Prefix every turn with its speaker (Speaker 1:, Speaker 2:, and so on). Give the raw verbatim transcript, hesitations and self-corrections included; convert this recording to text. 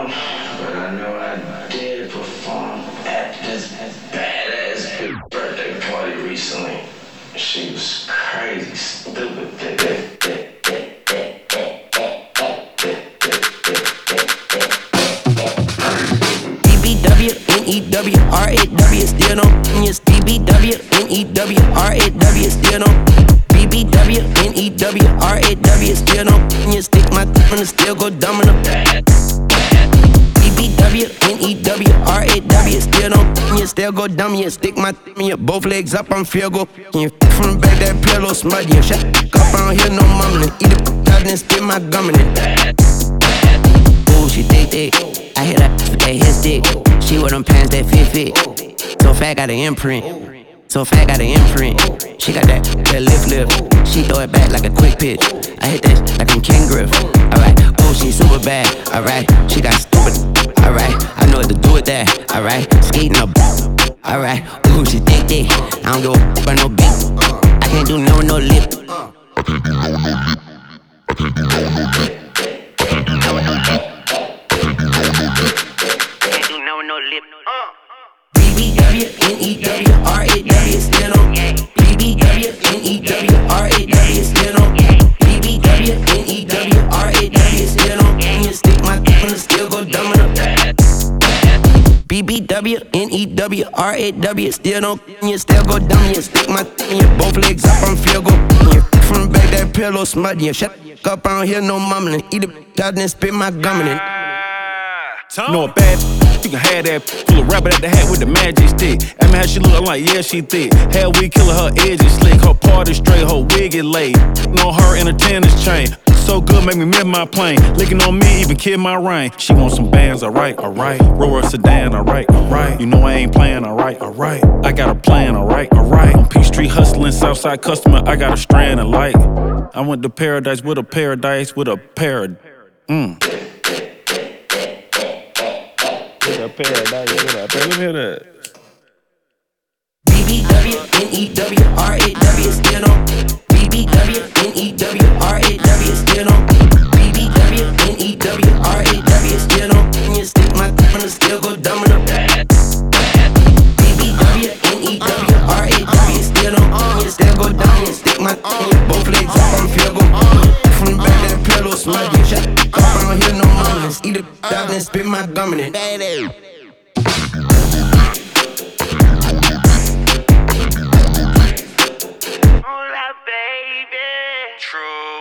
Speaker 1: perform, but I know I did perform at this badass birthday party recently. She was crazy, stupid.
Speaker 2: B B W, N E W, R A W, still no yes. B B W, N E W, R A W, still no B B W, N E W, R A W, still no you stick my thumb and still go dumb in the bag. B B W, N E W, R A W, still no you still go dumb, you stick my thumb in your both legs up, I'm feel go. You from the back, that pillow smudgy, you shut up, I don't hear no mumbling. Eat it out and spit my gum in it. Ooh, she thick, thick. I hit her with that his stick. She wear them pants that fit fit. So fat, got an imprint. So fat, got an imprint. She got that, that lift lift. She throw it back like a quick pitch. I hit that like I'm King Griff. Alright, ooh, she super bad. Alright, she got stupid. Alright, I know what to do with that. Alright, skating up. Alright, ooh, she thick, thick. I don't give a f about no beat. I can't do no, no lip. I can't do no, no lip. I can't do no, no lip. I can't do no, no lip. B B W, N E W, R A W, still on. B B W, N E W, R A W, still on. B B W, N E W, R A W, still on. You stick my thumb and still go dumb in the bag. B B W, N E W, R A W, still on. You still go dumb, you stick my thumb in your both legs up, I'm feel go. You from the back, that pillow smudgy, you shut up, I don't hear no mumbling. Eat it out and spit my gum in it.
Speaker 3: Know a bad you can have that full of rabbit at the hat with the magic stick. Ask me how she look, I'm like, yeah, she thick. Hell, we killer, her edge is slick. Her party straight, her wig is laid. Know her in a tennis chain. So good, make me miss my plane. Licking on me, even kill my rain. She want some bands, alright, alright. Roll her sedan, alright, alright. You know I ain't playing, alright, alright. I got a plan, alright, alright. On Peachtree hustling, Southside customer, I got a strand of light. I went to paradise with a paradise with a parad. Mmm. Paradise, what up? Let me hear that.
Speaker 2: B B W, N E W, R A W, still on. B B W, N E W, R A W, still on. B B W, N E W, R A W, still on. You stick my thumb and still go dumb in the bag. B B W, N E W, R A W, still on. You still go dumb, you stick my thumb in your both legs up, I'm feel go. From the back, that pillow smudgy, shut up, I don't hear no mumblings. Eat it out and spit my gum in it.